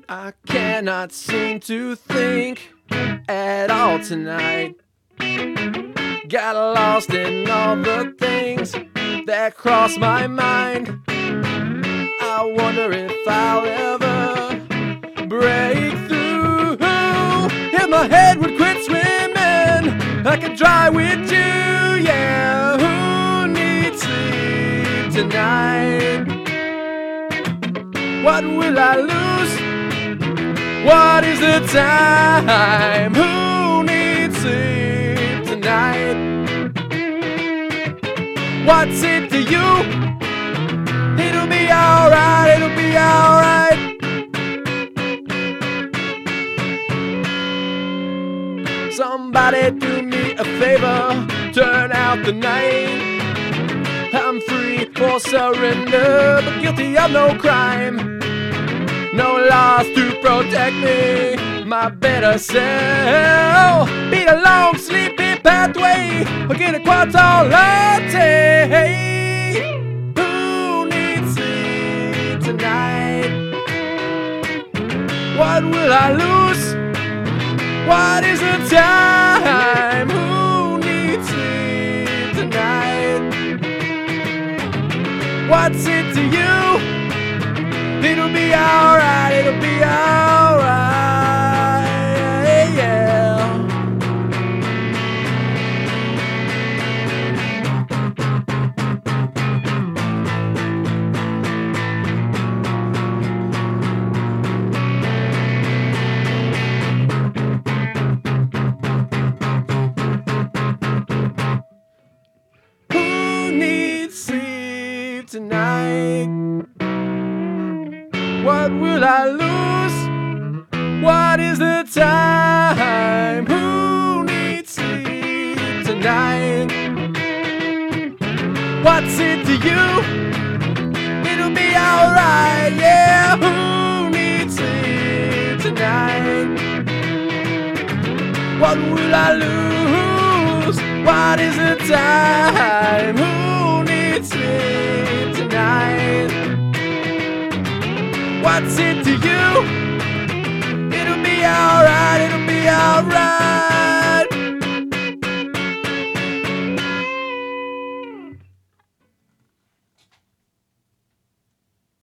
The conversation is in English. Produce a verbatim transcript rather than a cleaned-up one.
I cannot seem to think at all tonight. Got lost in all the things that cross my mind. I wonder if I'll ever break through. If my head would quit swimming, I could dry with you, yeah. Who needs sleep tonight? What will I lose? What is the time? Who needs sleep tonight? What's it to you? It'll be alright, it'll be alright. Somebody do me a favor, turn out the night. I'm free for surrender, but guilty of no crime. No laws to protect me, my better self. Beat a long sleepy pathway, or get a quadrate latte. Who needs sleep tonight? What will I lose? What is the time? Who needs sleep tonight? What's it to you? It'll be alright, it'll be alright, yeah. Who needs sleep tonight? What will I lose? What is the time? Who needs sleep tonight? What's it to you? It'll be alright, yeah. Who needs sleep tonight? What will I lose? What is the time? Who needs sleep tonight? What's it to you? It'll be alright, it'll be alright.